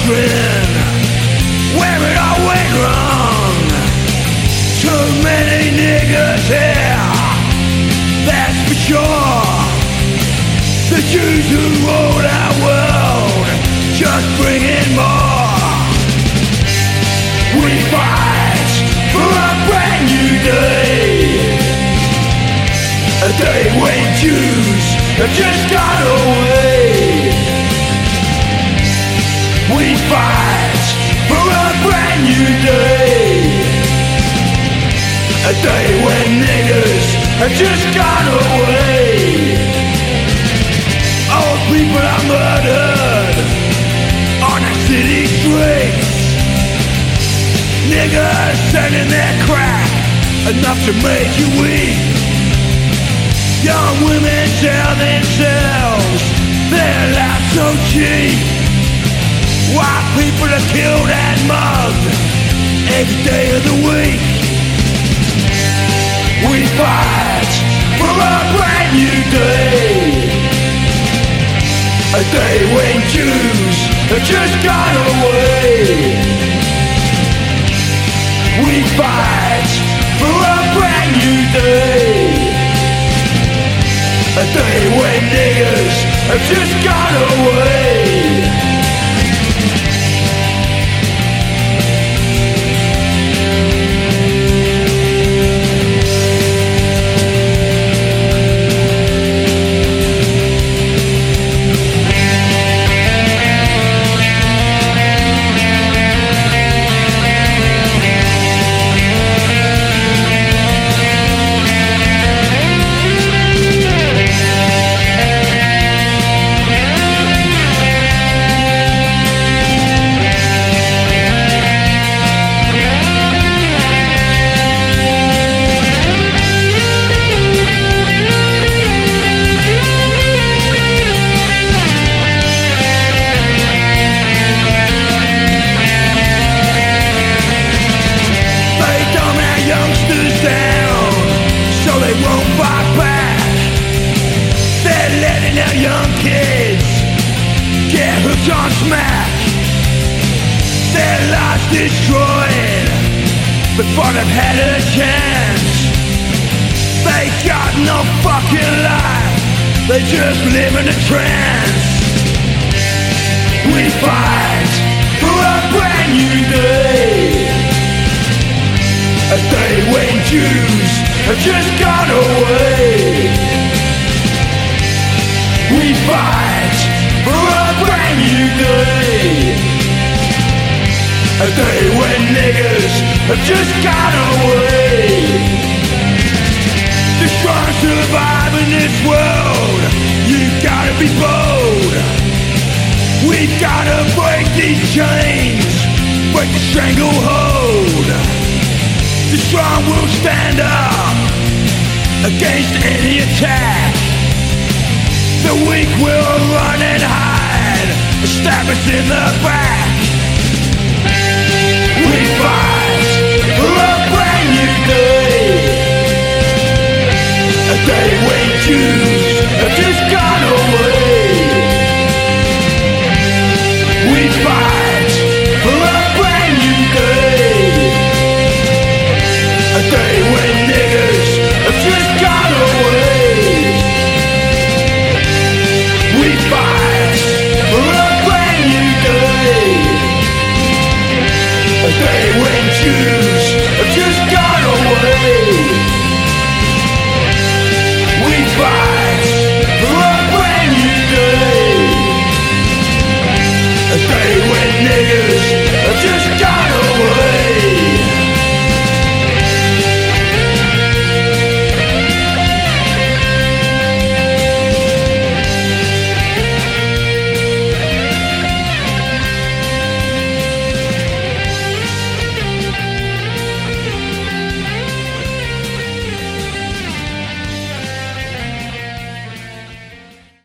wondering where it all went wrong. Too many niggas here, that's for sure. The Jews who rule our world just bring in more. We fight for a brand new day, a day when Jews have just gone away. We fight for a brand new day, a day when niggas have just gone away. Old people are murdered on the city streets. Niggas selling their crack, enough to make you weak. Young women tell themselves their life so cheap. White people are killed and mugged every day of the week. We fight for a brand new day, a day when Jews have just gone away. We fight for a brand new day, a day when niggas have just gone away. Young kids get hooked on smack, their lives destroyed before they've had a chance. They got no fucking life, they just live in a trance. We fight for a brand new day, a day when Jews have just gone away. We fight for a brand new day, a day when niggas have just gone away. To try and survive in this world, you gotta be bold. We've gotta break these chains, break the stranglehold. The strong will stand up against any attack. The weak will run and hide, stab us in the back. We fight for a brand new day, a day when Jews